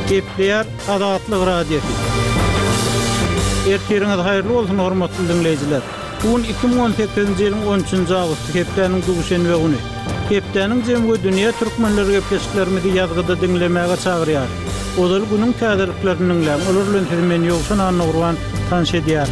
Gepleýär Azatlyk radiosu. Erteriňiz haýyrly bolsun hormatly dinleýijiler. Bugün 2018-nji ýylyň 13-nji awgusty hepdeniň duşanby güni. Hepdeniň jemgy dünýä türkmenleri gepleşiklerimizi ýazgyda dinlemäge çagyrýar. Odal günüň täzeliklerini dinläň. Olar bilen sizmen ýoksan anagurwan tanış edýär.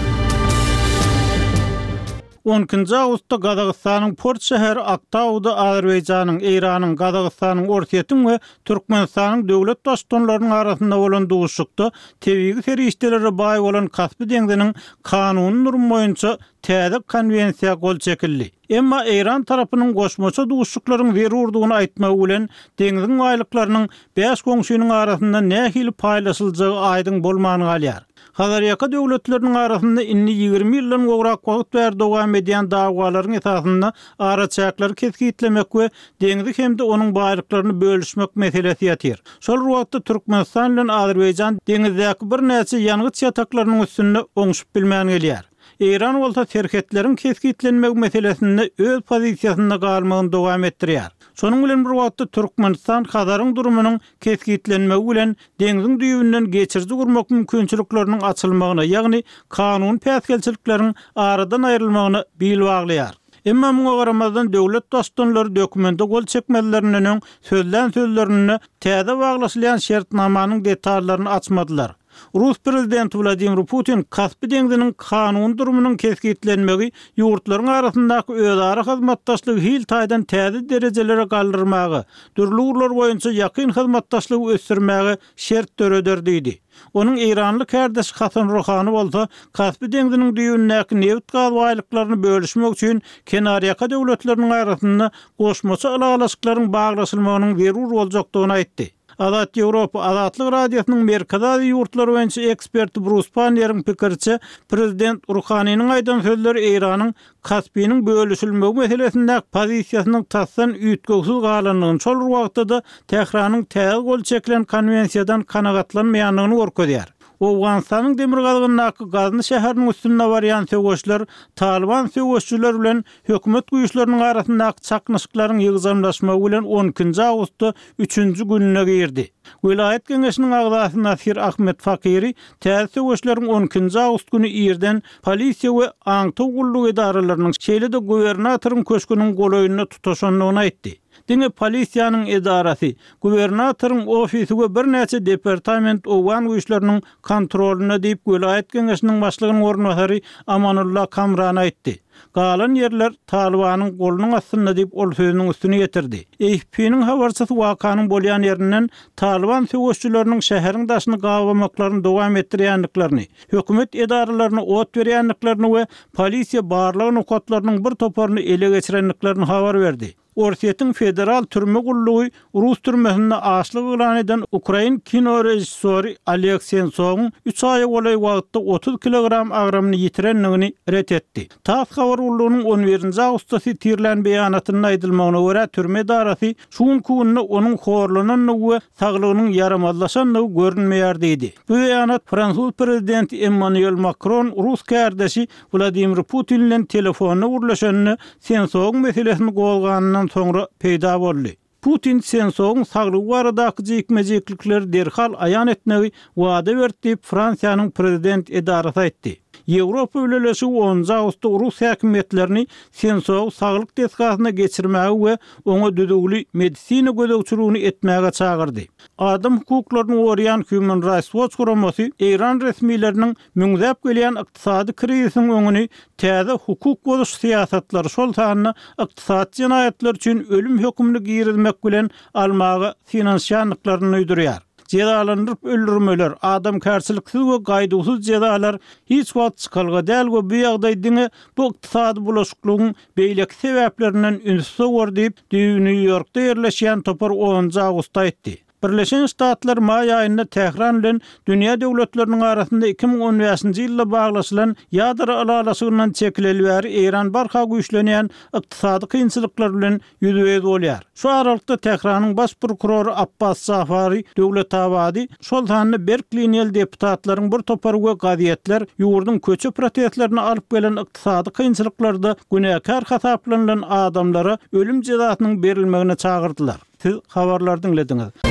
12-nji awgustda Gazagystanyň Port şäheri Aktauda Azerbaýjanyň, Iranyň, Gazagystanyň, Orsetýň we Türkmenistanyň döwlet başdanlarynyň arasynda bolan duşuşykda tebigi serişdelere baý bolan Kaspy deňdiniň kanuny normy boýunça täze konwensiýa gol çekildi. Emma Iran tarapynyň goşmaça duşuşyklaryň zerurdygyny aýtmagy bilen deňziň baýlyklarynyň 5 goňşynyň arasynda nähili paýlaşyljagy aýdyň bolmanyny galýar. Hazarýaka döwletleriniň arasynda inni 20 ýyldan gowrak wagt bäri dowam edýän dagwalaryň esasynda araçaklary kesgitlemek we deňzi hemde onuň baýlyklaryny bölüşmek meselesi ýatyr. Şol wagtda Türkmenistan bilen Azerbaýjan deňizdäki bir näçe ýangıç ýataklarynyň üstünde oňşup bilmän gelýär. Iran bolsa terketleriň kesgitlenmek meselesinde öz pozisiýasynda galmagyny dowam etdirýär. Şonuň bilen bir wagtda Türkmenistan Hazaryň durumynyň kesgitlenmegi bilen deňziň düýbünden geçirji gurmak mümkinçilikleriniň açylmagyna, ýagny kanun päsgelçilikleriň aradan aýrylmagyna bil baglaýar. Emma muňa garamazdan döwlet dostunlary dokumenta gol çekmelerinden sözlerini täze baglaşylýan şertnamanyň detallaryny açmadylar. Rus prezidenti Vladimir Putin Kaspy deňdiniň kanun durumynyň kesgitlenmegi ýurtlaryň arasyndaky özara hyzmatdaşlygy hil taýdan täze derejelere galdyrmagy, dürli urlar boýunça ýakyn hyzmatdaşlygy ösdürmäge şert törederdi. Onun Iranly kardeşi Hasan Rohany bolsa Kaspy deňdiniň düýünäki neft gaz baýlyklaryny bölüşmek üçin kenarýaka döwletleriniň arasynda goşmaça alagaslyklaryň baglaşylmagynyň zerur boljakdygyny aýtdy. Azat Ýewropa Azatlyk radiosynyň Merkezi ýurtlary boýunça eksperti Bruce Panner'in pikirçe, prezident Ruhanynyň aýdan sözleri Iranyň Kaspynyň bölüşilmegi meselesinde pozisiýasynyň tassan üýtgegsiz galanlygyny, şol wagtda Tehranyň täze gol çekilen konwensiýadan kanagatlanmaýanlygyny görkezýär. Awganistanyň demirgazynyň Gazny şäheriniň üstünde barýan söwgeçler Taliban söwgeççiler bilen hökümet güýçleriniň arasyndaky çaknyşyklaryň ýygyzamlaşmagy bilen 12-nji awgustda 3-nji gününe girdi. Vilayet Geňeşiniň agzasy Nasir Ahmet Fakiri täze söwgeçleriň 12-nji awgust güni ýerden polisiýa we aňty gullyk edaralarynyň şeýle-de gubernatoryň köşküniň golaýyna tutaşanlygyny aýtdy. Diňe polisiýanyň edarasy, gubernatoryň ofisi we bir näçe departament owgan güýçleriniň kontrolüne diýip Vilayet Geňeşiniň başlygynyň ornwasary Amanullah Kamran aýtdy. Galan yerler Talibanyň golunyň astynda diýip ol sözüniň üstüne ýetirdi. AFP-niň habarçysy wakanyň bolýan ýerinden Taliban söwgeççileriniň şäheriň daşyny gawamaklaryny dowam etdirýänliklerini, hökümet edaralaryna ot berýänliklerini we polisiýa barlygy nukatlarynyň bir toparyny ele geçirenliklerini habar berdi. Orsetýň federal türme gullugy Rus türmesinde açlyk elan eden Ukrain kino rejissori Oleg Sentsov'un 3 ay boly wagtda 30 kilogram agramyny ýitirenligini ret etdi. Tas habar gullugynyň 11-nji awgustda tirlen beýanatyna aýdylmagyna görä türme edarasy şuň kunny onuň horlananyny we saglygynyň yaramazlaşanyny görünmeýär diýdi. Bu beýanat Fransuz prezidenti Emmanuel Macron Rus kardeşi Vladimir Putin bilen telefonna gurlaşanyny Sentsowyň meselesini gowganyny sonra peýda boldy. Putin Sentsowyň saglygy baradaky jekmejeklikleri derhal aýan etmegi wada berdi, Fransiýanyň prezident edarasy aýtdy. Ýewropa ülelesi 10 awgustda Rus häkimetlerini Sentsow saglyk teskasyna geçirmäge we oňa düzgünli medisina gözegçiligini etmäge çagyrdy. Adam hukuklaryny gorýan Human Rights Watch guramasy Iran resmiýetleriniň müňzäp gelýän ykdysady krizisiň öňüni täze hukuk bozuş siýasatlary şol sanyny ykdysady jinaýatlar üçin ölüm hökmüni girilmek bilen almagy finansiýanlyklaryny öýdürýär. Cezalandırıp öldürmeler, adam karşılıksız ve gaýdusuz cezalar hiç wagt çykalga däl we bu ýagdaýda bu ykdysady bulaşyklygyň beýleki sebeplerinden ünsüz diýip New Yorkda ýerleşýän topar 10 awgustda aýtdy. Birleşen Ştatlar may aýynda Tehran bilen dünýä döwletleriniň arasynda 2015-nji ýylda baglaşylan ýadra alagasyndan çekileli bäri Iran barha güýçlenýän ykdysady kynçylyklar bilen ýüzüňiz bolýar. Şu aralykda Tehranyň baş prokuroru Abbas Safari döwletabady şol sanyny Berkliniýel deputatlaryň bir topar we gaziýetler ýurdun köçe protestlerini alyp gelen ykdysady kynçylyklarda günäkar hasaplanylan adamlara ölüm jazasynyň berilmegine çagyrdylar. Siz habarlar dinlediňiz.